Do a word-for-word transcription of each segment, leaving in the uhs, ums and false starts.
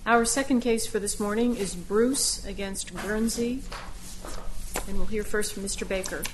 Our second case for this morning is Bruce against Guernsey, and we'll hear first from Mister Baker.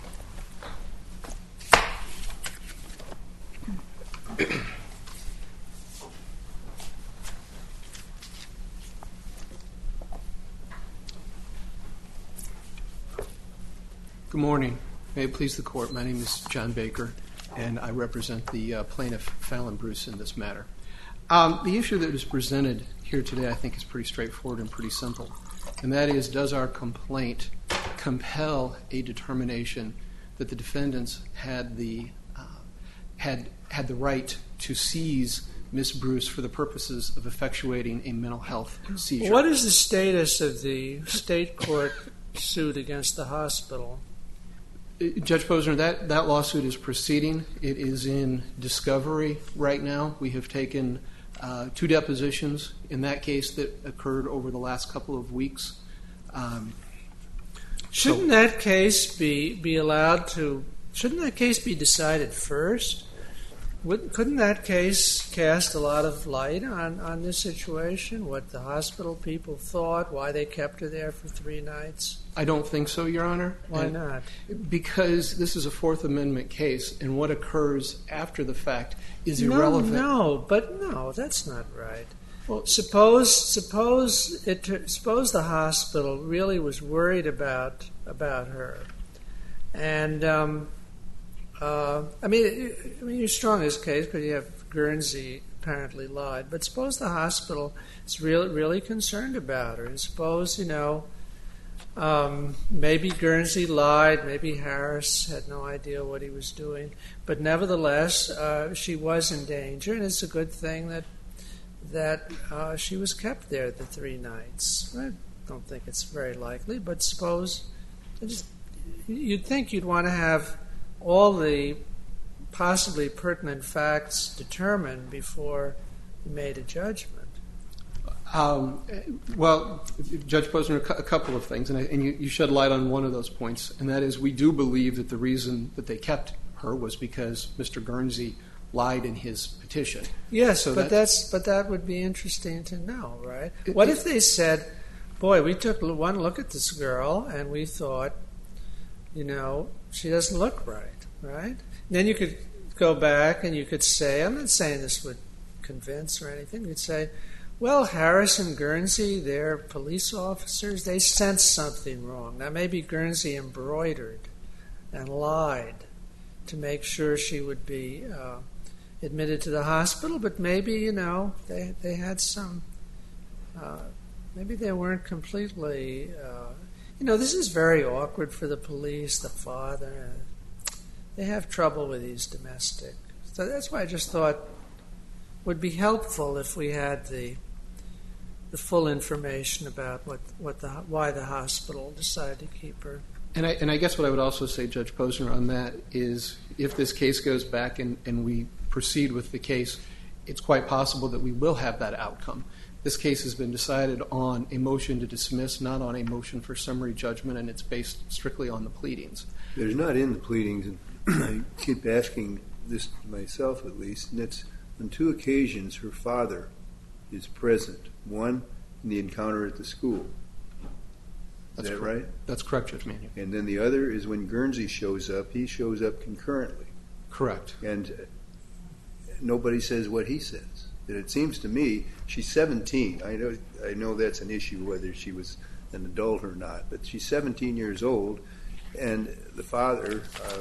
Good morning. May it please the court, my name is John Baker, and I represent the uh, plaintiff Fallon Bruce in this matter. Um, the issue that is presented here today I think is pretty straightforward and pretty simple, and that is, does our complaint compel a determination that the defendants had the uh, had had the right to seize Miss Bruce for the purposes of effectuating a mental health seizure? What is the status of the state court suit against the hospital? Judge Posner, that, that lawsuit is proceeding. It is in discovery right now. We have taken uh, two depositions in that case that occurred over the last couple of weeks. Um, shouldn't so, that case be, be allowed to, shouldn't that case be decided first? Would, couldn't that case cast a lot of light on, on this situation, what the hospital people thought, why they kept her there for three nights? I don't think so, Your Honor. Why and not? Because this is a Fourth Amendment case, and what occurs after the fact is no, irrelevant. No, but no, that's not right. Well, suppose suppose it suppose the hospital really was worried about about her, and um, uh, I mean, I mean, you're strong in this case because you have Guernsey apparently lied. But suppose the hospital is really really concerned about her, and suppose you know. Um, maybe Guernsey lied, maybe Harris had no idea what he was doing, but nevertheless, uh, she was in danger, and it's a good thing that that uh, she was kept there the three nights. I don't think it's very likely, but suppose just, you'd think you'd want to have all the possibly pertinent facts determined before you made a judgment. Um, well, Judge Posner, a couple of things, and, I, and you, you shed light on one of those points, and that is we do believe that the reason that they kept her was because Mister Guernsey lied in his petition. Yes, so but that, that's but that would be interesting to know, right? It, what it, if they said, boy, we took one look at this girl, and we thought, you know, she doesn't look right, right? And then you could go back and you could say, I'm not saying this would convince or anything, you'd say, well, Harris and Guernsey, they're police officers. They sensed something wrong. Now, maybe Guernsey embroidered and lied to make sure she would be uh, admitted to the hospital, but maybe, you know, they, they had some, uh, maybe they weren't completely, uh, you know, this is very awkward for the police, the father. They have trouble with these domestic. So that's why I just thought would be helpful if we had the the full information about what, what the why the hospital decided to keep her. And I and I guess what I would also say, Judge Posner, on that is if this case goes back and, and we proceed with the case, it's quite possible that we will have that outcome. This case has been decided on a motion to dismiss, not on a motion for summary judgment, and it's based strictly on the pleadings. There's not in the pleadings, and I keep asking this myself at least, and it's on two occasions her father is present. One, in the encounter at the school. Is That's that correct. right? That's correct, Judge Mannion. And then the other is when Guernsey shows up, he shows up concurrently. Correct. And nobody says what he says. And it seems to me, she's seventeen. I know I know that's an issue whether she was an adult or not, but she's seventeen years old, and the father, uh,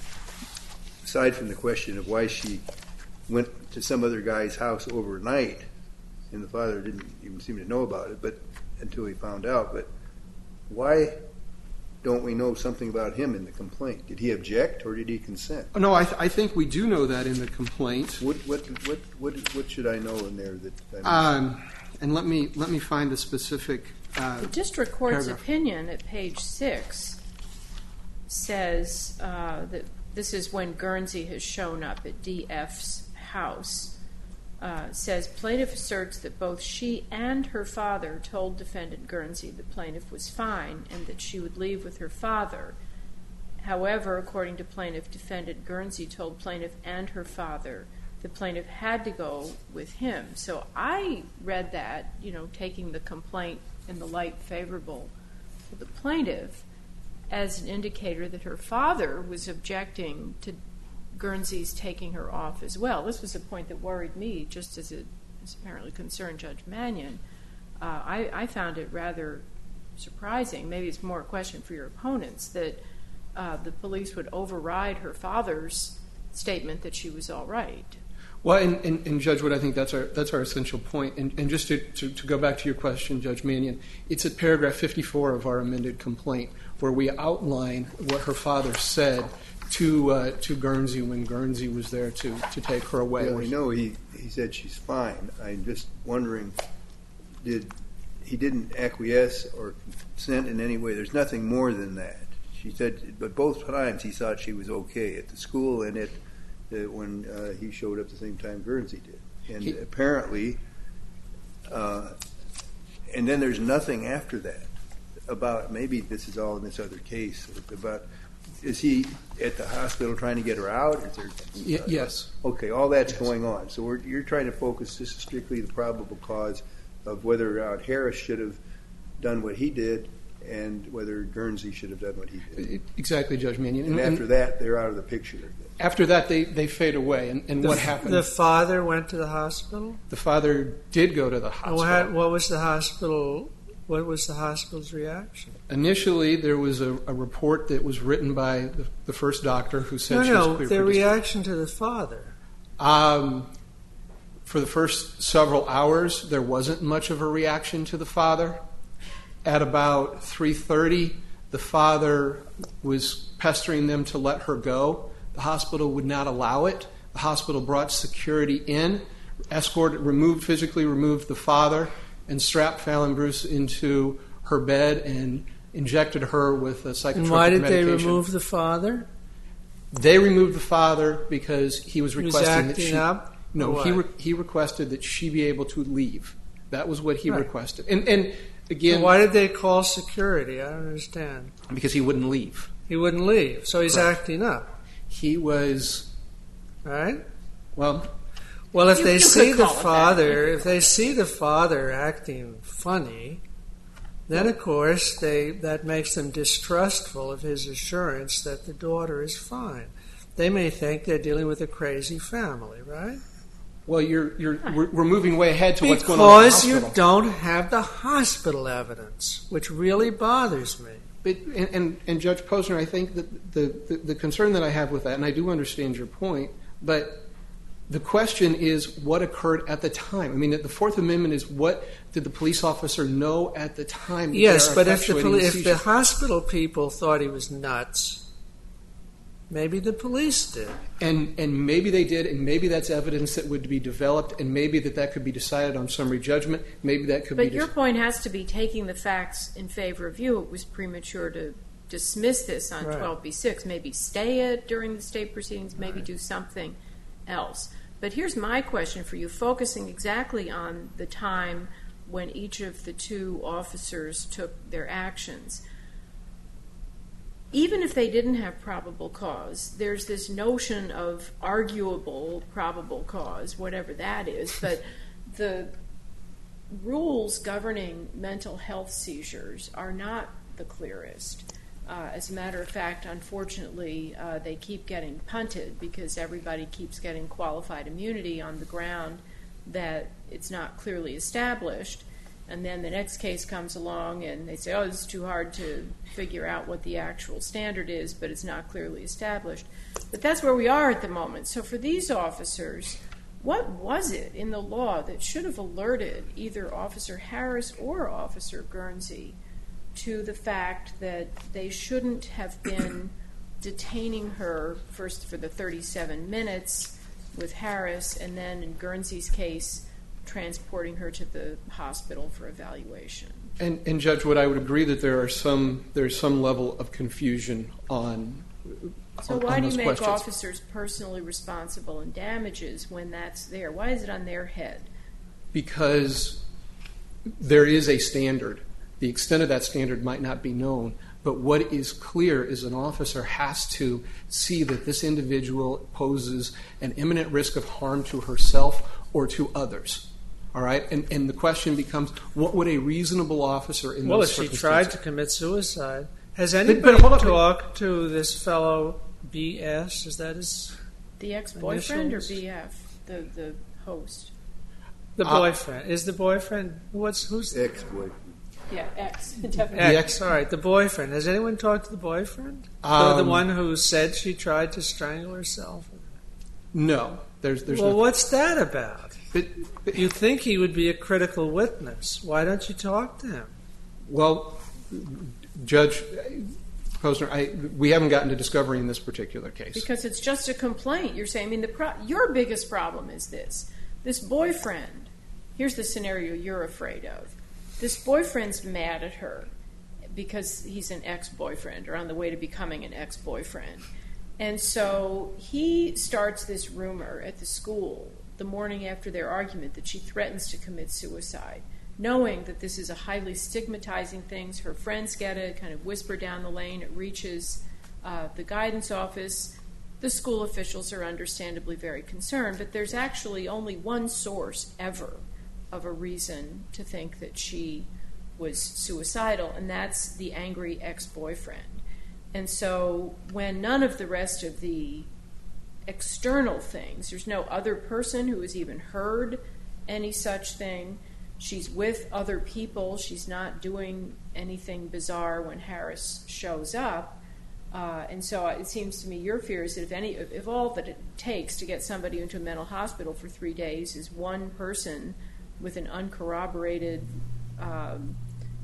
aside from the question of why she went to some other guy's house overnight, and the father didn't even seem to know about it, but until he found out. But why don't we know something about him in the complaint? Did he object or did he consent? No, I, th- I think we do know that in the complaint. What what what what, what should I know in there that? Um, and let me let me find the specific. Uh, the district court's paragraph. opinion at page six says uh, that this is when Guernsey has shown up at D F's house. Uh, says plaintiff asserts that both she and her father told defendant Guernsey the plaintiff was fine and that she would leave with her father. However, according to plaintiff, defendant Guernsey told plaintiff and her father the plaintiff had to go with him. So I read that, you know, taking the complaint in the light favorable to the plaintiff as an indicator that her father was objecting to Guernsey's taking her off as well. This was a point that worried me, just as it apparently concerned Judge Mannion. Uh, I, I found it rather surprising, maybe it's more a question for your opponents, that uh, the police would override her father's statement that she was all right. Well, and, and, and Judge Wood, I think that's our that's our essential point. And, and just to, to, to go back to your question, Judge Mannion, it's at paragraph fifty-four of our amended complaint where we outline what her father said to uh, to Guernsey when Guernsey was there to, to take her away. Well, we know he, he said she's fine. I'm just wondering, did he didn't acquiesce or consent in any way? There's nothing more than that. She said, but both times he thought she was okay at the school and at uh, when uh, he showed up the same time Guernsey did. And he, apparently, uh, and then there's nothing after that about, maybe this is all in this other case, about, is he at the hospital trying to get her out? Is there, y- yes. Okay, all that's yes. going on. So we're, you're trying to focus, this is strictly the probable cause of whether uh, Harris should have done what he did and whether Guernsey should have done what he did. Exactly, Judge Mannion. And, and after that, they're out of the picture. After that, they, they fade away. And, and the, what happened? The father went to the hospital? The father did go to the hospital. What, what was the hospital? What was the hospital's reaction? Initially, there was a, a report that was written by the, the first doctor who said no, she was no, clear their for discharge. reaction to the father. Um, for the first several hours, there wasn't much of a reaction to the father. At about three thirty, the father was pestering them to let her go. The hospital would not allow it. The hospital brought security in, escorted, removed, physically removed the father, and strapped Fallon Bruce into her bed and injected her with a psychotropic medication. And why did they remove the father? They removed the father because he was requesting he was that she. Up, no, he re, he requested that she be able to leave. That was what he right. requested. And and again, well, why did they call security? I don't understand. Because he wouldn't leave. He wouldn't leave, so he's Correct. acting up. He was. Right. Well. Well, if you, they you see the father, father, if they see the father acting funny, then of course they that makes them distrustful of his assurance that the daughter is fine. They may think they're dealing with a crazy family, right? Well, you're you're we're, we're moving way ahead to because what's going on in the Because you hospital. don't have the hospital evidence, which really bothers me. But, and, and, and Judge Posner, I think that the, the, the concern that I have with that, and I do understand your point, but the question is what occurred at the time. I mean, the Fourth Amendment is what did the police officer know at the time? That yes, but if the, poli- if the hospital people thought he was nuts, maybe the police did. And and maybe they did, and maybe that's evidence that would be developed, and maybe that that could be decided on summary judgment. Maybe that could but be... But your dis- point has to be taking the facts in favor of you. It was premature to dismiss this on right. twelve B six. Maybe stay it during the state proceedings, maybe right. do something else. But here's my question for you, focusing exactly on the time when each of the two officers took their actions. Even if they didn't have probable cause, there's this notion of arguable probable cause, whatever that is, but the rules governing mental health seizures are not the clearest. Uh, as a matter of fact, unfortunately, uh, they keep getting punted because everybody keeps getting qualified immunity on the ground that it's not clearly established. And then the next case comes along and they say, oh, this is too hard to figure out what the actual standard is, but it's not clearly established. But that's where we are at the moment. So for these officers, what was it in the law that should have alerted either Officer Harris or Officer Guernsey to the fact that they shouldn't have been detaining her first for the thirty-seven minutes with Harris and then in Guernsey's case transporting her to the hospital for evaluation? And, and Judge Wood, I would agree that there are some there's some level of confusion on. So on, why on do you those make questions. officers personally responsible in damages when that's there? Why is it on their head? Because there is a standard. The extent of that standard might not be known. But what is clear is an officer has to see that this individual poses an imminent risk of harm to herself or to others. All right? And, and the question becomes, what would a reasonable officer in well, those if she circumstances... tried to commit suicide, has anybody but hold on. talked to this fellow B S? Is that his... The ex-boyfriend initials? or B F, the, the host? The Uh, boyfriend. Is the boyfriend... What's Who's... Ex-boyfriend. Yeah, ex, definitely. Ex, all right, the boyfriend. Has anyone talked to the boyfriend? Um, the, the one who said she tried to strangle herself? No. There's, there's well, no... what's that about? But, but, You think he would be a critical witness. Why don't you talk to him? well, Judge Posner, I, we haven't gotten to discovery in this particular case. Because it's just a complaint. You're saying, I mean, the pro- your biggest problem is this. This boyfriend, here's the scenario you're afraid of. This boyfriend's mad at her because he's an ex-boyfriend or on the way to becoming an ex-boyfriend. And so he starts this rumor at the school the morning after their argument that she threatens to commit suicide, knowing that this is a highly stigmatizing thing. Her friends get it, kind of whisper down the lane. It reaches uh, the guidance office. The school officials are understandably very concerned, but there's actually only one source ever of a reason to think that she was suicidal, and that's the angry ex-boyfriend. And so when none of the rest of the external things, there's no other person who has even heard any such thing, she's with other people, she's not doing anything bizarre when Harris shows up, uh, and so it seems to me your fear is that if any, if all that it takes to get somebody into a mental hospital for three days is one person with an uncorroborated um,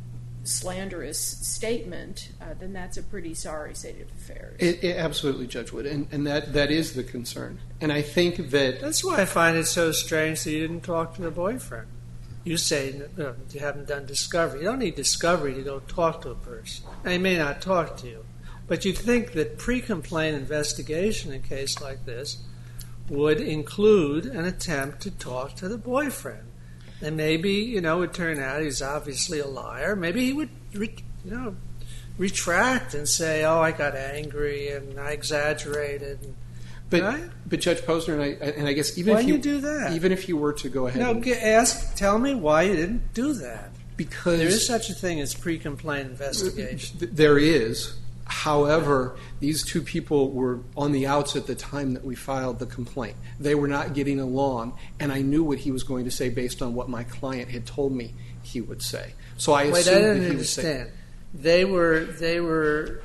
slanderous statement, uh, then that's a pretty sorry state of affairs. It, it, absolutely, Judge Wood, and, and that, that is the concern. And I think that... That's why I find it so strange that you didn't talk to the boyfriend. You say no, you haven't done discovery. You don't need discovery to go talk to a person. They may not talk to you, but you'd think that pre-complaint investigation in a case like this would include an attempt to talk to the boyfriend. And maybe, you know, it would turn out he's obviously a liar. Maybe he would, re, you know, retract and say, "Oh, I got angry and I exaggerated." But, right? but Judge Posner, and I, and I guess even why if you, you do that? even if you were to go ahead, No, and, ask. Tell me why you didn't do that. Because there is such a thing as pre-complaint investigation. There is. However, these two people were on the outs at the time that we filed the complaint. They were not getting along, and I knew what he was going to say based on what my client had told me he would say. So I Wait, assumed I don't that he understand. would say. They were. They were.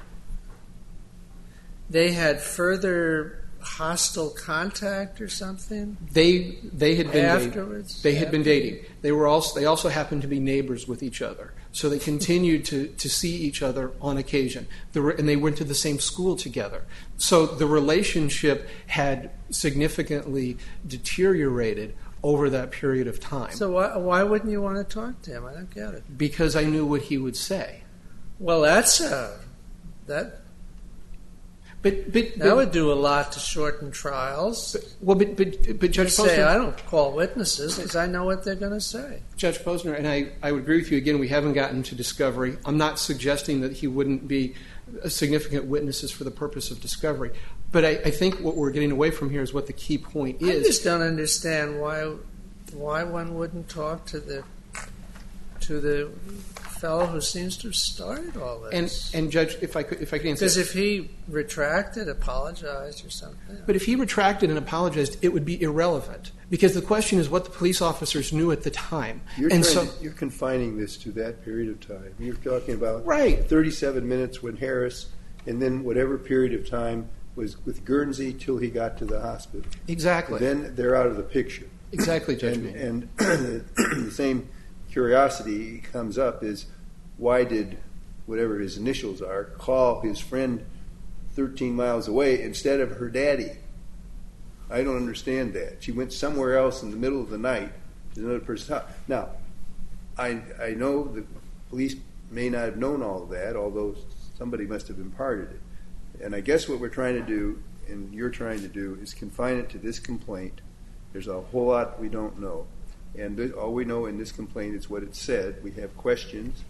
They had further hostile contact or something. They they had been afterwards. Dating. They had After. been dating. They were also they also happened to be neighbors with each other. So they continued to, to see each other on occasion. The, and they went to the same school together. So the relationship had significantly deteriorated over that period of time. So why, why wouldn't you want to talk to him? I don't get it. Because I knew what he would say. Well, that's uh, that. But, but, That but, would do a lot to shorten trials. But, well, but, but, but Judge You say, Posner, I don't call witnesses because I know what they're going to say. Judge Posner, and I, I would agree with you again, we haven't gotten to discovery. I'm not suggesting that he wouldn't be significant witnesses for the purpose of discovery. But I, I think what we're getting away from here is what the key point I is. just don't understand why why one wouldn't talk to the to the fellow who seems to have started all this. And, and Judge, if I could, if I could answer, Because if he retracted, apologized, or something. but if he retracted and apologized, it would be irrelevant because the question is what the police officers knew at the time. You're, and trying so, to, you're confining this to that period of time. You're talking about right. thirty-seven minutes with Harris, and then whatever period of time was with Guernsey till he got to the hospital. Exactly. Then they're out of the picture. Exactly, Judge. And, and the same curiosity comes up is why did whatever his initials are call his friend thirteen miles away instead of her daddy? I don't understand that. She went somewhere else in the middle of the night to another person's house. Now, I I know the police may not have known all of that, although somebody must have imparted it. And I guess what we're trying to do, and you're trying to do, is confine it to this complaint. There's a whole lot we don't know. And th- all we know in this complaint is what it said. We have questions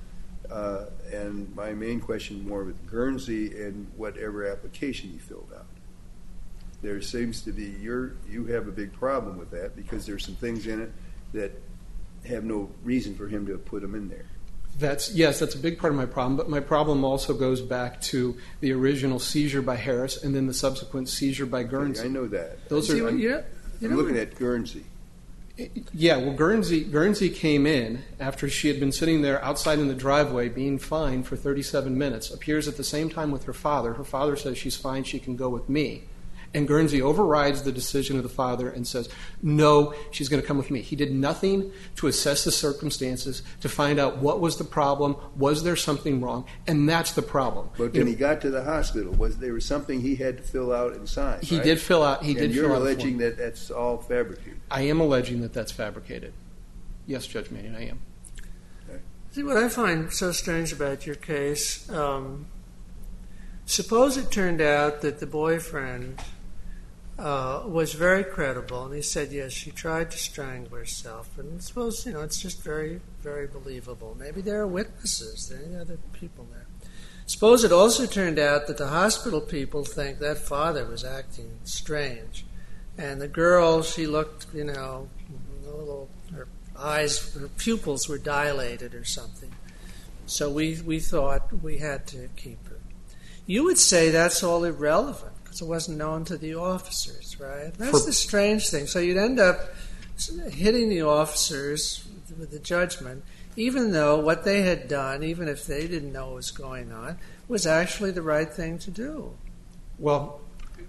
Uh, and my main question more with Guernsey and whatever application he filled out. There seems to be, you're, you have a big problem with that because there's some things in it that have no reason for him to have put them in there. That's yes, that's a big part of my problem. But my problem also goes back to the original seizure by Harris and then the subsequent seizure by Guernsey. I know that. Those See, are. I'm, yeah, you I'm know, looking at Guernsey. Yeah, well, Guernsey Guernsey came in after she had been sitting there outside in the driveway being fine for thirty-seven minutes. Appears at the same time with her father. Her father says she's fine, she can go with me. And Guernsey overrides the decision of the father and says, no, she's going to come with me. He did nothing to assess the circumstances, to find out what was the problem, was there something wrong, and that's the problem. But when he got to the hospital, was there was something he had to fill out and sign? He right? did fill out. He and did you're fill out a alleging form. that that's all fabricated. I am alleging that that's fabricated. Yes, Judge Mannion, I am. See, what I find so strange about your case, um, suppose it turned out that the boyfriend uh, was very credible, and he said, yes, she tried to strangle herself, and suppose, you know, it's just very, very believable. Maybe there are witnesses, there are any other people there. Suppose it also turned out that the hospital people think that father was acting strange, and the girl, she looked, you know, a little, her eyes, her pupils were dilated or something. So we, we thought we had to keep her. You would say that's all irrelevant because it wasn't known to the officers, right? That's For, the strange thing. So you'd end up hitting the officers with the judgment, even though what they had done, even if they didn't know what was going on, was actually the right thing to do. Well,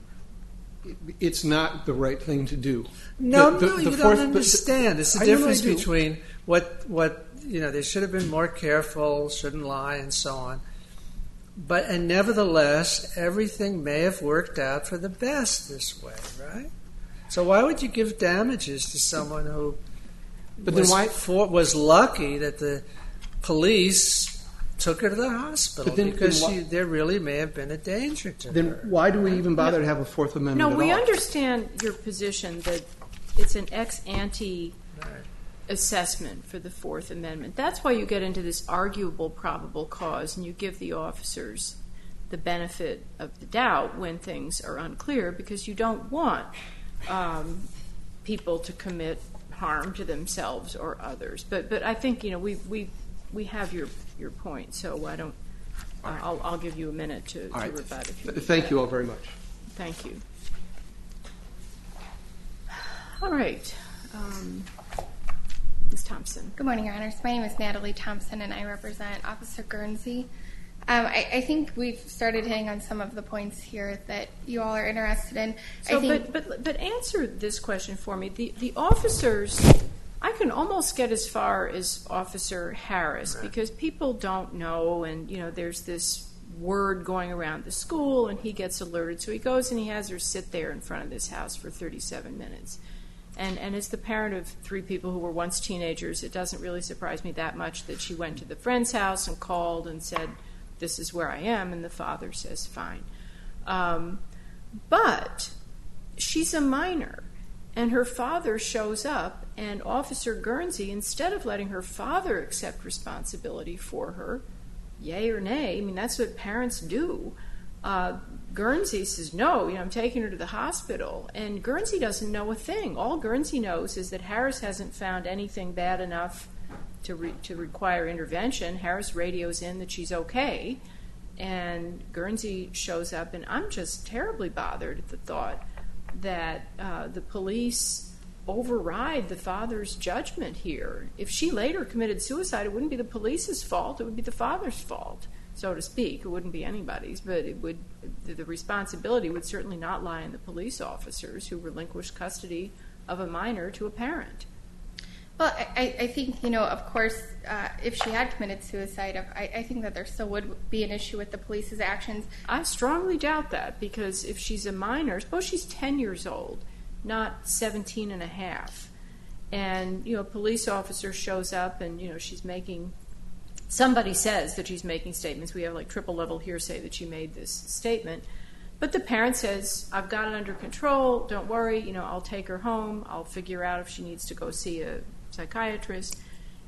it's not the right thing to do. No, the, the, no, the you fourth, don't understand. It's the I know difference I do. between what, what, you know, they should have been more careful, shouldn't lie, and so on. But, and nevertheless, everything may have worked out for the best this way, right? So why would you give damages to someone who But was, then why, for, was lucky that the police took her to the hospital But then- because then why- she, there really may have been a danger to then her. why do we even bother to have a Fourth Amendment No, at we all? understand your position that it's an ex ante Right. assessment for the Fourth Amendment. That's why you get into this arguable probable cause and you give the officers the benefit of the doubt when things are unclear because you don't want um, people to commit harm to themselves or others. But but I think, you know, we we, we have your, your point, so I don't uh, I'll, I'll give you a minute to, to All right. rebut if you Th- Thank you all very much. Thank you. All right. Um, Miz Thompson. Good morning, Your Honors. My name is Natalie Thompson, and I represent Officer Guernsey. Um, I, I think we've started hitting on some of the points here that you all are interested in. So, I think, but, but but answer this question for me. The the officers, I can almost get as far as Officer Harris because people don't know, and you know, there's this word going around the school, and he gets alerted, so he goes and he has her sit there in front of this house for thirty-seven minutes. And and as the parent of three people who were once teenagers, it doesn't really surprise me that much that she went to the friend's house and called and said, this is where I am, and the father says, fine. Um, but she's a minor, and her father shows up, and Officer Guernsey, instead of letting her father accept responsibility for her, yay or nay, I mean, that's what parents do, uh, Guernsey says, no, you know, I'm taking her to the hospital, and Guernsey doesn't know a thing. All Guernsey knows is that Harris hasn't found anything bad enough to re- to require intervention. Harris radios in that she's okay, and Guernsey shows up, and I'm just terribly bothered at the thought that uh, the police override the father's judgment here. If she later committed suicide, it wouldn't be the police's fault, it would be the father's fault, so to speak. It wouldn't be anybody's, but it would. The responsibility would certainly not lie on the police officers who relinquished custody of a minor to a parent. well, I, I think, you know, of course, uh, if she had committed suicide, I, I think that there still would be an issue with the police's actions. I strongly doubt that, because if she's a minor, suppose she's ten years old, not seventeen and a half, and, you know, a police officer shows up and, you know, she's making, somebody says that she's making statements. We have like triple level hearsay that she made this statement. But the parent says, I've got it under control, don't worry, you know, I'll take her home, I'll figure out if she needs to go see a psychiatrist.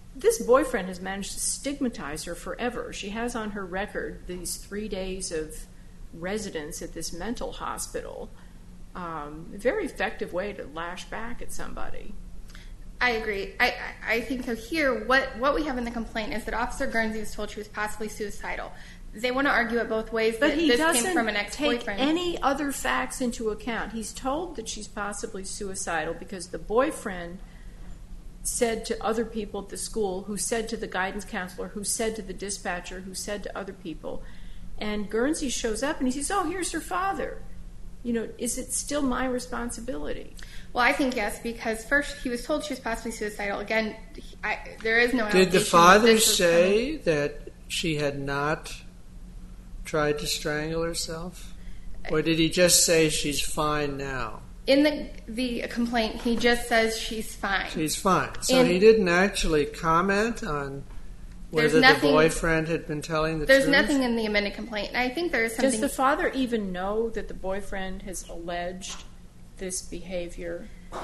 this boyfriend has managed to stigmatize her forever. She has on her record these three days of residence at this mental hospital. Um, a very effective way to lash back at somebody. I agree. I, I think so. Here, what, what we have in the complaint is that Officer Guernsey was told she was possibly suicidal. They want to argue it both ways, but that he this doesn't came from an ex-boyfriend. take any other facts into account. He's told that she's possibly suicidal because the boyfriend said to other people at the school, who said to the guidance counselor, who said to the dispatcher, who said to other people. And Guernsey shows up and he says, oh, here's her father. You know, is it still my responsibility? Well, I think yes, because first he was told she was possibly suicidal. Again, I, there is no Did allegation the that father this was say coming. that she had not tried to strangle herself? Or did he just say she's fine now? In the the complaint, he just says she's fine. She's fine. So And- he didn't actually comment on There's whether the nothing- boyfriend had been telling the There's truth? nothing in the amended complaint. And I think there is something... Does the father even know that the boyfriend has alleged this behavior?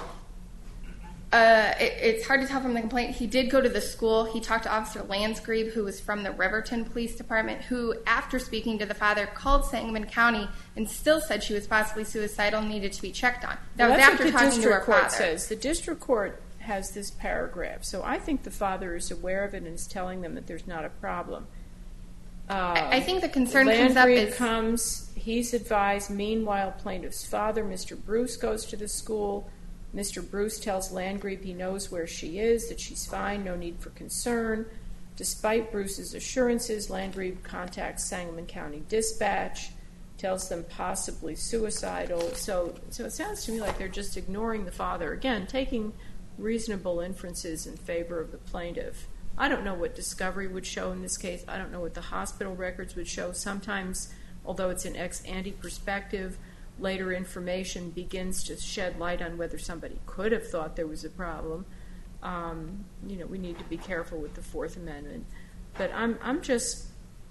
Uh, it, it's hard to tell from the complaint. He did go to the school. He talked to Officer Lansgrebe, who was from the Riverton Police Department, who, after speaking to the father, called Sangamon County and still said she was possibly suicidal and needed to be checked on. That Well, was that's after what the talking to district her court father. says. The district court has this paragraph, so I think the father is aware of it and is telling them that there's not a problem. Uh, I, I think the concern comes up Landry is... comes, he's advised, meanwhile, plaintiff's father, Mister Bruce, goes to the school. Mister Bruce tells Landgrebe he knows where she is, that she's fine, no need for concern. Despite Bruce's assurances, Landgrebe contacts Sangamon County Dispatch, tells them possibly suicidal. So, so it sounds to me like they're just ignoring the father. Again, taking reasonable inferences in favor of the plaintiff. I don't know what discovery would show in this case. I don't know what the hospital records would show. Sometimes, although it's an ex-ante perspective, later information begins to shed light on whether somebody could have thought there was a problem. Um, you know, we need to be careful with the Fourth Amendment. But I'm, I'm just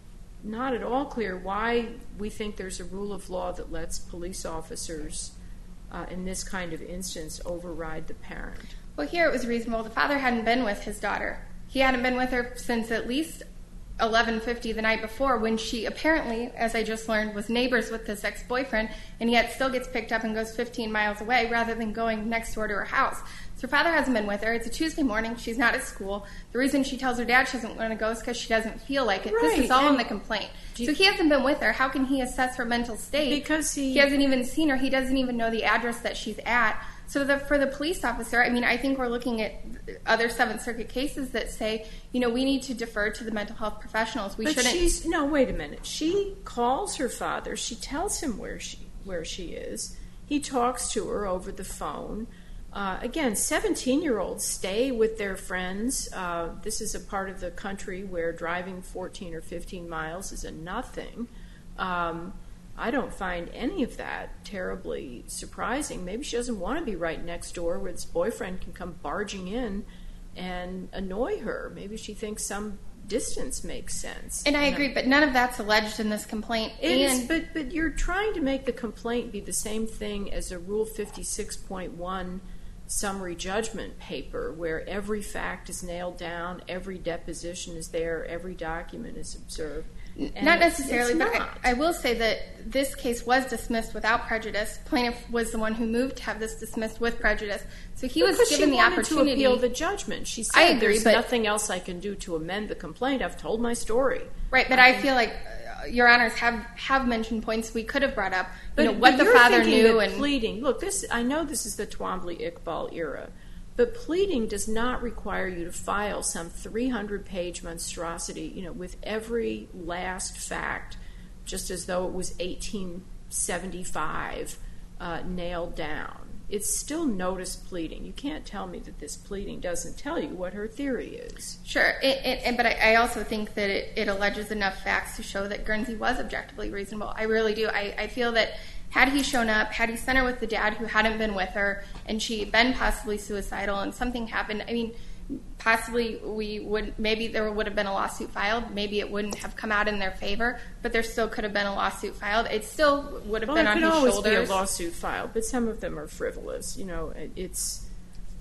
not at all clear why we think there's a rule of law that lets police officers, uh, in this kind of instance, override the parent. Well, here it was reasonable. The father hadn't been with his daughter. He hadn't been with her since at least eleven fifty the night before, when she apparently, as I just learned, was neighbors with this ex-boyfriend, and yet still gets picked up and goes fifteen miles away rather than going next door to her house. So her father hasn't been with her. It's a Tuesday morning. She's not at school. The reason she tells her dad she doesn't want to go is because she doesn't feel like it. Right, This is all in and the complaint. you- So he hasn't been with her. How can he assess her mental state? Because he- He hasn't even seen her. He doesn't even know the address that she's at. So the, for the police officer, I mean, I think we're looking at other Seventh Circuit cases that say, you know, we need to defer to the mental health professionals. We But shouldn't. she's no. Wait a minute. She calls her father. She tells him where she where she is. He talks to her over the phone. Uh, again, seventeen-year-olds stay with their friends. Uh, this is a part of the country where driving fourteen or fifteen miles is a nothing. Um, I don't find any of that terribly surprising. Maybe she doesn't want to be right next door where this boyfriend can come barging in and annoy her. Maybe she thinks some distance makes sense. And I agree, but none of that's alleged in this complaint. It and is, but, but you're trying to make the complaint be the same thing as a Rule fifty-six point one summary judgment paper where every fact is nailed down, every deposition is there, every document is observed. And not it's- necessarily, it's but not. I, I will say that this case was dismissed without prejudice. Plaintiff was the one who moved to have this dismissed with prejudice. So he was Because given she the wanted opportunity. to appeal the judgment. She said, I agree, there's but- nothing else I can do to amend the complaint. I've told my story. Right, but I feel like uh, Your Honors have, have mentioned points we could have brought up. You know, But- what but the you're father thinking knew that and pleading. Look, this I know this is the Twombly-Iqbal era, but pleading does not require you to file some three hundred page monstrosity, you know, with every last fact, just as though it was eighteen seventy-five, uh, nailed down. It's still notice pleading. You can't tell me that this pleading doesn't tell you what her theory is. Sure, it, it, and- but I, I also think that it, it alleges enough facts to show that Guernsey was objectively reasonable. I really do. I, I feel that had he shown up, had he sent her with the dad who hadn't been with her, and she had been possibly suicidal, and something happened, I mean, possibly we would, maybe there would have been a lawsuit filed. Maybe it wouldn't have come out in their favor, but there still could have been a lawsuit filed. It still would have Well, been there on could his always shoulders. be a lawsuit filed, but some of them are frivolous. You know, it- it's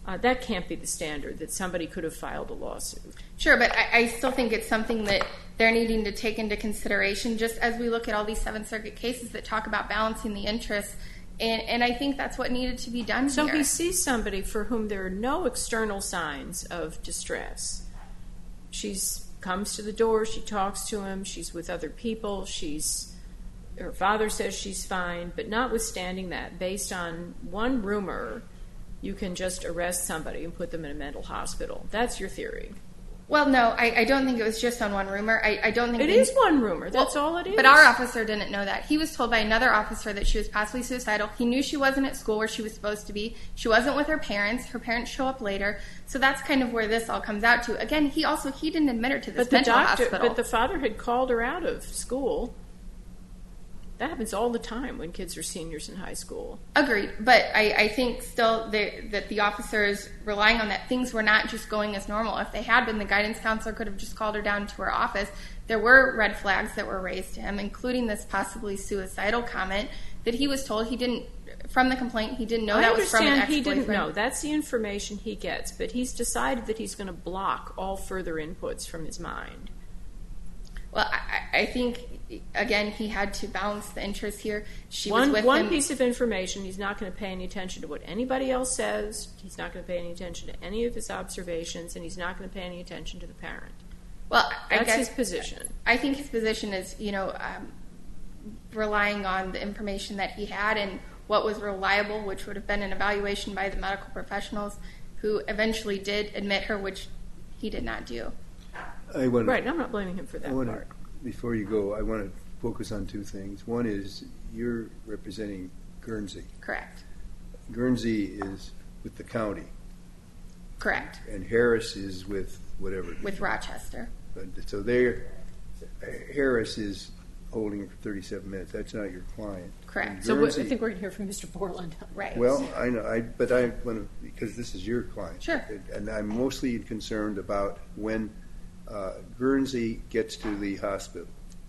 Uh, that can't be the standard, that somebody could have filed a lawsuit. Sure, but I, I still think it's something that they're needing to take into consideration, just as we look at all these Seventh Circuit cases that talk about balancing the interests. And, and I think that's what needed to be done so here. So he sees somebody for whom there are no external signs of distress. She's comes to the door, she talks to him, she's with other people, she's her father says she's fine, but notwithstanding that, based on one rumor, you can just arrest somebody and put them in a mental hospital. That's your theory. Well, no, I, I don't think it was just on one rumor. I, I don't think it they, is one rumor. That's well, all it is. But our officer didn't know that. He was told by another officer that she was possibly suicidal. He knew she wasn't at school where she was supposed to be. She wasn't with her parents. Her parents show up later. So that's kind of where this all comes out to. Again, he also he didn't admit her to this but the mental doctor, hospital. But the father had called her out of school. That happens all the time when kids are seniors in high school. Agreed. But I, I think still the, that the officer is relying on that. Things were not just going as normal. If they had been, the guidance counselor could have just called her down to her office. There were red flags that were raised to him, including this possibly suicidal comment that he was told he didn't, from the complaint, he didn't know I that was from an understand he ex-boyfriend. didn't know. That's the information he gets. But he's decided that he's going to block all further inputs from his mind. Well, I, I think, again, he had to balance the interests here. She one was with one him. piece of information, he's not going to pay any attention to what anybody else says. He's not going to pay any attention to any of his observations, and he's not going to pay any attention to the parent. Well, I That's guess, his position. I think his position is, you know, um, relying on the information that he had and what was reliable, which would have been an evaluation by the medical professionals who eventually did admit her, which he did not do. I wanna, Right, and I'm not blaming him for that I wanna, part. Before you go, I want to focus on two things. One is you're representing Guernsey. Correct. Guernsey is with the county. Correct. And Harris is with whatever. With Rochester. But, so there, Harris is holding her for thirty-seven minutes. That's not your client. Correct. And So we- I Guernsey- think we're going to hear from Mister Borland. Right. Well, I know, I, but I want to, because this is your client. Sure. And I'm mostly concerned about when uh, Guernsey gets to the hospital.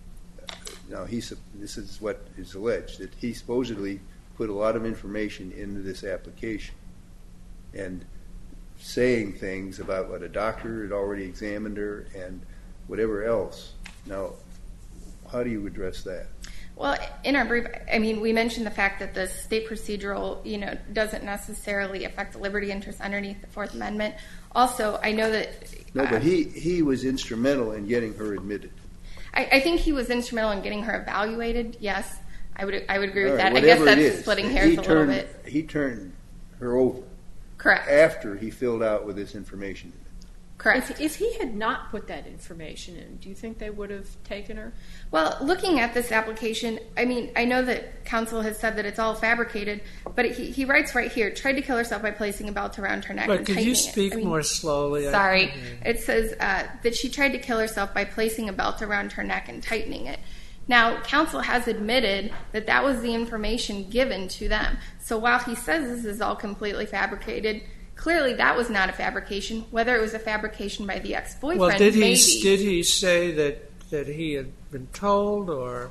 Now, he, this is what is alleged, that he supposedly put a lot of information into this application and saying things about what a doctor had already examined her and whatever else. Now, how do you address that? Well, in our brief, I mean, we mentioned the fact that the state procedural, you know, doesn't necessarily affect the liberty interest underneath the Fourth Amendment. Also, I know that... No, uh, but he, he was instrumental in getting her admitted. I, I think he was instrumental in getting her evaluated, yes. I would I would agree with All right, that. I guess whatever it that's is, splitting he hairs a turned, little bit. He turned her over Correct. after he filled out with this information. Correct. If, if he had not put that information in, do you think they would have taken her? Well, looking at this application, I mean, I know that counsel has said that it's all fabricated, but he, he writes right here, tried to kill herself by placing a belt around her neck But and could tightening you it. speak I mean, more slowly? Sorry. I- It says uh, that she tried to kill herself by placing a belt around her neck and tightening it. Now, counsel has admitted that that was the information given to them. So while he says this is all completely fabricated, clearly that was not a fabrication. Whether it was a fabrication by the ex-boyfriend, Well, did he maybe. did he say that that he had been told, or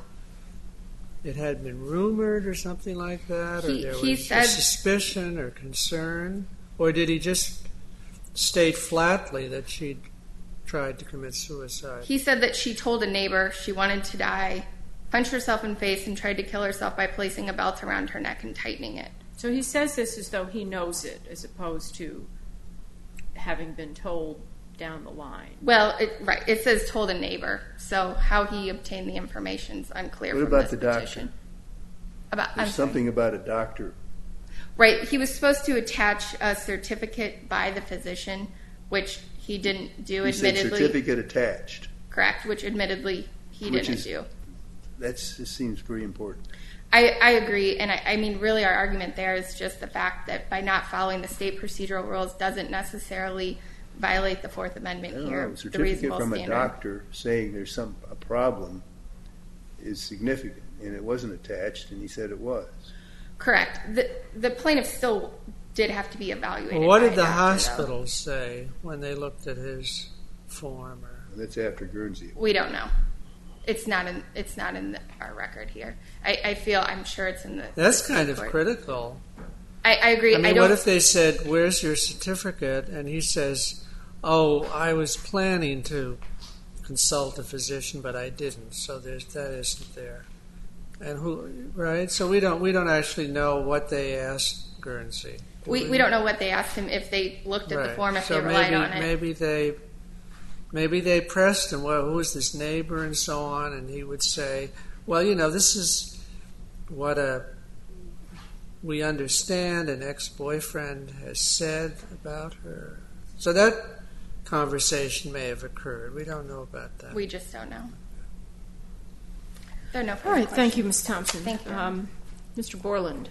it had been rumored, or something like that, or He- there he was said- a suspicion or concern, or did he just state flatly that she'd tried to commit suicide? He said that she told a neighbor she wanted to die, punched herself in the face, and tried to kill herself by placing a belt around her neck and tightening it. So he says this as though he knows it, as opposed to having been told down the line. Well, it, right, it says told a neighbor, so how he obtained the information is unclear What from about this the doctor? petition. About, I'm There's sorry. something about a doctor. Right, he was supposed to attach a certificate by the physician, which he didn't do, He said admittedly. certificate attached. Correct, which admittedly he Which didn't is- do. That's, this seems pretty important. I, I agree, and I, I mean, really, our argument there is just the fact that by not following the state procedural rules doesn't necessarily violate the Fourth Amendment I don't here. know, a the certificate reasonable from standard. a doctor saying there's some a problem is significant, and it wasn't attached, and he said it was. Correct. The the plaintiff still did have to be evaluated. Well, what by did a the doctor, hospital say when they looked at his form? Or And that's after Guernsey. though. We don't know. It's not in. It's not in the, our record here. I, I feel. I'm sure it's in the. that's kind of report. critical. I, I agree. I mean, I don't, what if they said, "Where's your certificate?" and he says, "Oh, I was planning to consult a physician, but I didn't, so there's that isn't there." And who, right? So we don't we don't actually know what they asked Guernsey. Do we, we don't know what they asked him, if they looked at Right. the form, if so they relied maybe, on it. Maybe they maybe they pressed him. Well, who is this neighbor and so on? And he would say, "Well, you know, this is what a we understand an ex-boyfriend has said about her." So that conversation may have occurred. We don't know about that. We just don't know. There are no further All right, thank you, questions. Miz Thompson. Thank you. Um, Mister Borland.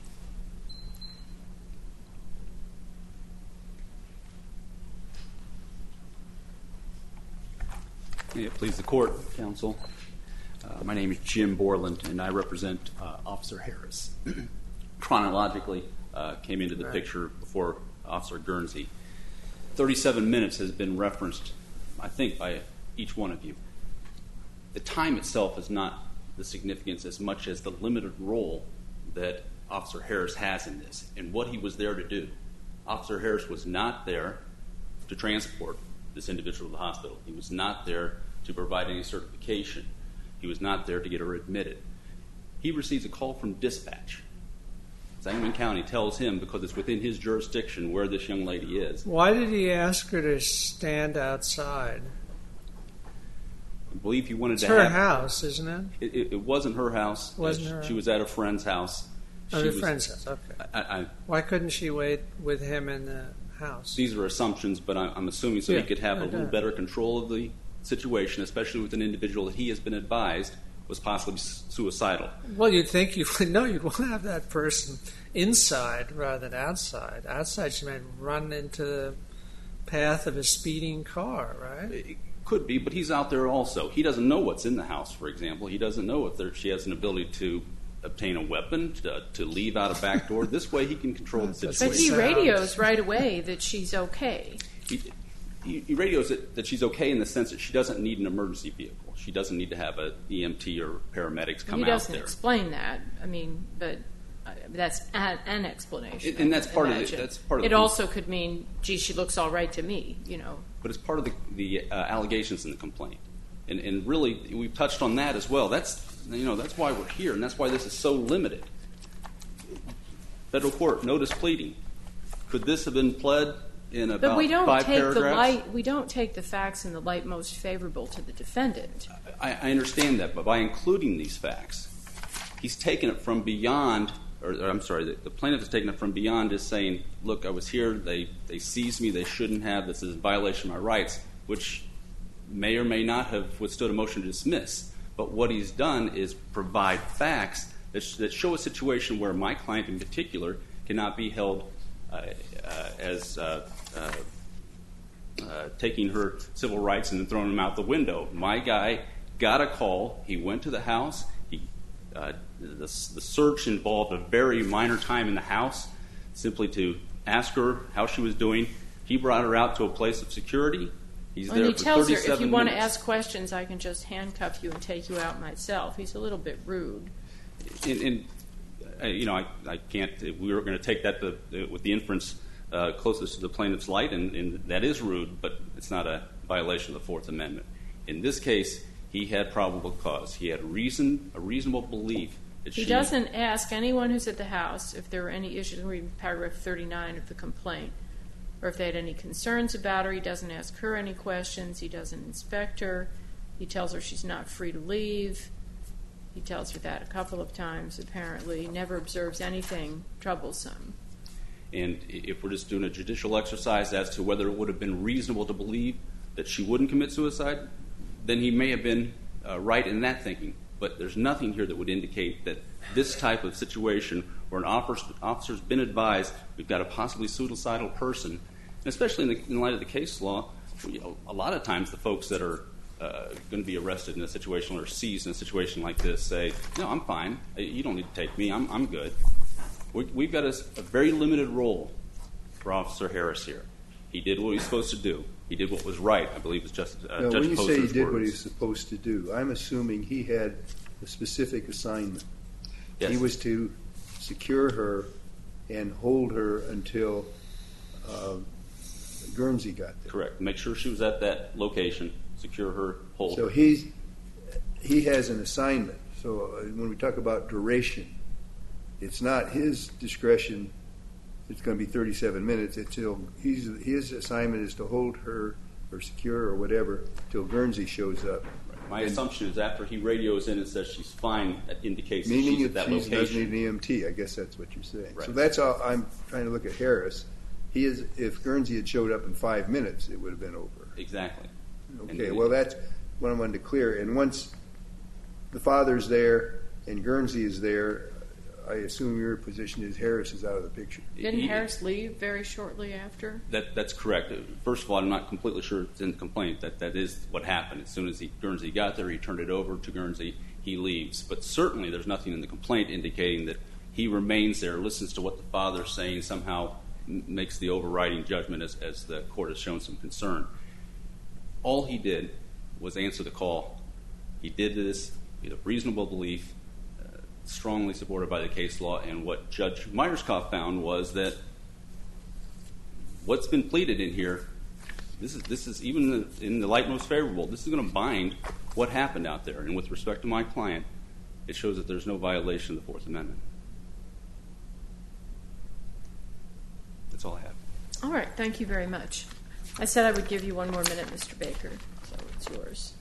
May it please the court, counsel. Uh, my name is Jim Borland, and I represent uh, Officer Harris. Chronologically, uh, came into the Right. picture before Officer Guernsey. thirty-seven minutes has been referenced, I think, by each one of you. The time itself is not the significance as much as the limited role that Officer Harris has in this and what he was there to do. Officer Harris was not there to transport this individual to the hospital. He was not there to provide any certification. He was not there to get her admitted. He receives a call from dispatch. Sangamon County tells him, because it's within his jurisdiction where this young lady is. Why did he ask her to stand outside? I believe he wanted It's to her have... house, isn't it? It, it, it wasn't her house. Wasn't Uh, her She house? was at a friend's house. Oh, She her was- friend's house. Okay. I, I, Why couldn't she wait with him in the house? These are assumptions, but I, I'm assuming so Yeah, he could have no a little doubt. better control of the situation, especially with an individual that he has been advised was possibly s- suicidal. Well, you'd think you would know you'd want to have that person inside rather than outside. Outside, she might run into the path of a speeding car, right? It could be, but he's out there also. He doesn't know what's in the house, for example. He doesn't know if there, she has an ability to obtain a weapon, to, to leave out a back door. This way he can control the But But he situation. Sounds- radios right away that she's okay. He, he, he radios it, that she's okay in the sense that she doesn't need an emergency vehicle. She doesn't need to have a E M T or paramedics come He out doesn't there. explain that. I mean, but uh, that's a, an explanation. And- and that's I part of the- imagine. that's part of It the- also could mean, gee, she looks all right to me, you know. But it's part of the, the uh, allegations in the complaint. And, and really, we've touched on that as well. That's, you know, that's why we're here, and that's why this is so limited. Federal court, notice pleading. Could this have been pled in about But we don't five take paragraphs? the light. We don't take the facts in the light most favorable to the defendant. I, I understand that, but by including these facts, he's taken it from beyond, or, or I'm sorry, the, the plaintiff has taken it from beyond just saying, look, I was here, they, they seized me, they shouldn't have, this is a violation of my rights, which may or may not have withstood a motion to dismiss. But what he's done is provide facts that, sh- that show a situation where my client in particular cannot be held uh, uh, as uh, uh, uh, taking her civil rights and then throwing them out the window. My guy got a call. He went to the house. He, uh, the, the search involved a very minor time in the house, simply to ask her how she was doing. He brought her out to a place of security. He's And there he for tells her, thirty-seven if you want to minutes. ask questions, I can just handcuff you and take you out myself. He's a little bit rude. And, and uh, you know, I, I can't. We were going to take that to, uh, with the inference uh, closest to the plaintiff's light, and, and that is rude, but it's not a violation of the Fourth Amendment. In this case, he had probable cause. He had reason, a reasonable belief that He she doesn't ask anyone who's at the house if there were any issues. I'm reading paragraph thirty-nine of the complaint. Or if they had any concerns about her. He doesn't ask her any questions. He doesn't inspect her. He tells her she's not free to leave. He tells her that a couple of times, apparently. He never observes anything troublesome. And if we're just doing a judicial exercise as to whether it would have been reasonable to believe that she wouldn't commit suicide, then he may have been uh, right in that thinking. But there's nothing here that would indicate that this type of situation where an officer, officer's been advised we've got a possibly suicidal person, and especially in, the, in light of the case law, we, a lot of times the folks that are uh, going to be arrested in a situation or seized in a situation like this say, no, I'm fine. You don't need to take me. I'm, I'm good. We, we've got a, a very limited role for Officer Harris here. He did what he was supposed to do. He did what was right, I believe, is just uh, Now, Judge when you say he Posner's did what he words. was supposed to do, I'm assuming he had a specific assignment. Yes. He was to secure her and hold her until uh, Guernsey got there. Correct. Make sure she was at that location, secure her hold. So he's he has an assignment. So uh, when we talk about duration, it's not his discretion. It's going to be thirty-seven minutes until he's, his assignment is to hold her or secure or whatever till Guernsey shows up. My and assumption is after he radios in and says she's fine, that indicates that meaning she's at if that she location. doesn't need an E M T, I guess that's what you're saying. Right. So that's all. I'm trying to look at Harris. He is. If Guernsey had showed up in five minutes, it would have been over. Exactly. Okay. And Well, that's what I wanted to clear. And once the father's there and Guernsey is there, I assume your position is Harris is out of the picture. Didn't he- Harris leave very shortly after? That, that's correct. First of all, I'm not completely sure it's in the complaint that that is what happened. As soon as he, Guernsey got there, he turned it over to Guernsey, he leaves. But certainly there's nothing in the complaint indicating that he remains there, listens to what the father's saying, somehow m- makes the overriding judgment as, as the court has shown some concern. All he did was answer the call. He did this with a reasonable belief, uh, strongly supported by the case law, and what Judge Myerscough found was that what's been pleaded in here, this is this is even in the light most favorable, this is going to bind what happened out there. And with respect to my client, it shows that there's no violation of the Fourth Amendment. That's all I have. All right, thank you very much. I said I would give you one more minute, Mister Baker, so it's yours.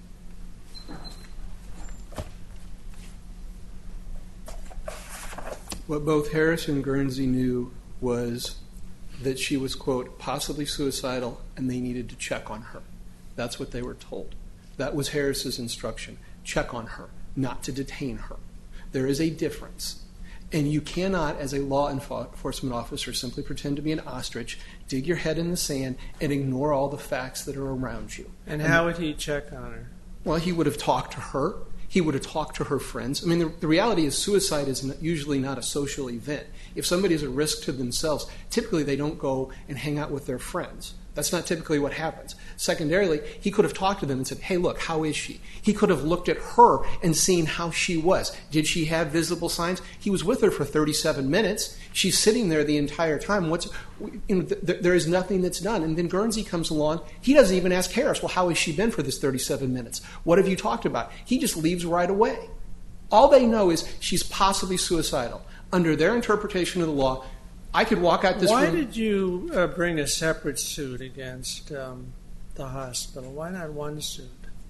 What both Harris and Guernsey knew was that she was, quote, possibly suicidal, and they needed to check on her. That's what they were told. That was Harris's instruction. Check on her, not to detain her. There is a difference. And you cannot, as a law enforcement officer, simply pretend to be an ostrich, dig your head in the sand, and ignore all the facts that are around you. And how would he check on her? Well, he would have talked to her. He would have talked to her friends. I mean, the, the reality is suicide is not, usually not a social event. If somebody is a risk to themselves, typically they don't go and hang out with their friends. That's not typically what happens. Secondarily, he could have talked to them and said, hey, look, how is she? He could have looked at her and seen how she was. Did she have visible signs? He was with her for thirty-seven minutes. She's sitting there the entire time. What's, you know, th- th- there is nothing that's done. And then Guernsey comes along. He doesn't even ask Harris, well, how has she been for this thirty-seven minutes? What have you talked about? He just leaves right away. All they know is she's possibly suicidal. Under their interpretation of the law, I could walk out this Why room. did you uh, bring a separate suit against um, the hospital? Why not one suit?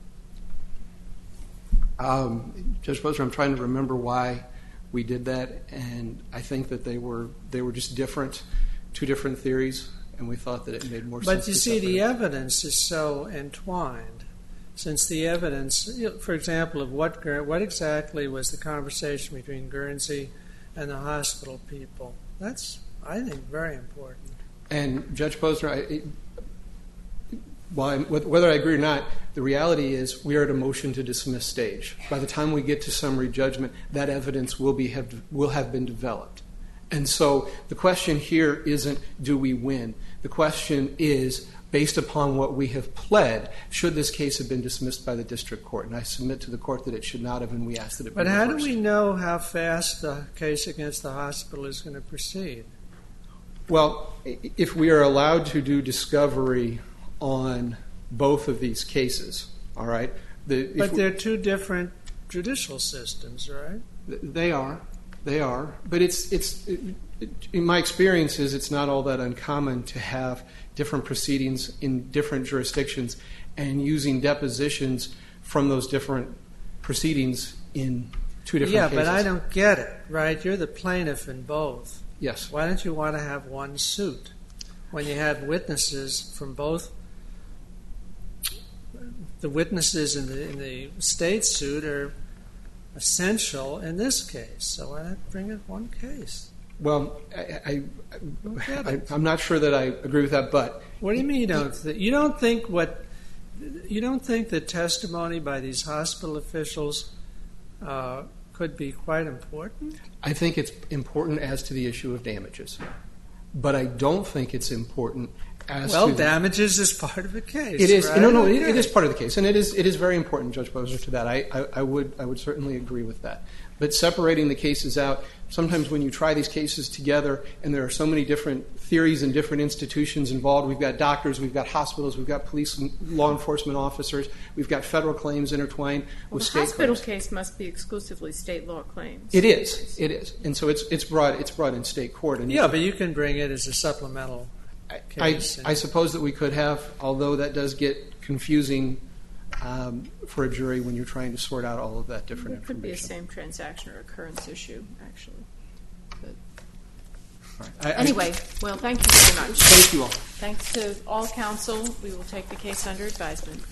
Um, Judge Posner, I'm trying to remember why we did that, and I think that they were they were just different, two different theories, and we thought that it made more sense. But you to see, the separate it. evidence is so entwined. Since the evidence, you know, for example, of what Guer- what exactly was the conversation between Guernsey and the hospital people, that's, I think, very important. And Judge Posner, I, it, while I'm, whether I agree or not, the reality is we are at a motion to dismiss stage. By the time we get to summary judgment, that evidence will be have, will have been developed. And so the question here isn't do we win. The question is, based upon what we have pled, should this case have been dismissed by the district court? And I submit to the court that it should not have, and we ask that it be But how do reversed. we know how fast the case against the hospital is going to proceed? Well, if we are allowed to do discovery on both of these cases, all right? The, if But we- they're two different judicial systems, right? They are. They are. But it's, it's it, in my experiences, it's not all that uncommon to have different proceedings in different jurisdictions and using depositions from those different proceedings in two different Yeah, cases. but I don't get it, right? You're the plaintiff in both. Yes. Why don't you want to have one suit when you have witnesses from both? The witnesses in the in the state suit are essential in this case, so why not bring it one case? Well, I, I, get I, it. I'm not sure that I agree with that, but What do you mean you don't? Th- you don't think what? You don't think that testimony by these hospital officials uh, could be quite important? I think it's important as to the issue of damages. But I don't think it's important as Well, to the- damages is part of the case. It is right? no, no. It, it Okay. is part of the case, and it is it is very important, Judge Bozer, to that. I, I, I would I would certainly agree with that. But separating the cases out, sometimes when you try these cases together, and there are so many different theories and different institutions involved, we've got doctors, we've got hospitals, we've got police and law enforcement officers, we've got federal claims intertwined Well, with the state hospital claims. case must be exclusively state law claims. It is, it is, and so it's it's brought it's brought in state court. And Yeah, but you can bring it as a supplemental I, case. I suppose that we could have, although that does get confusing um, for a jury when you're trying to sort out all of that different It could be a information. same transaction or occurrence issue, actually. But All right. I- I- anyway, well, thank you very much. thank you all. Thanks to all counsel. We will take the case under advisement.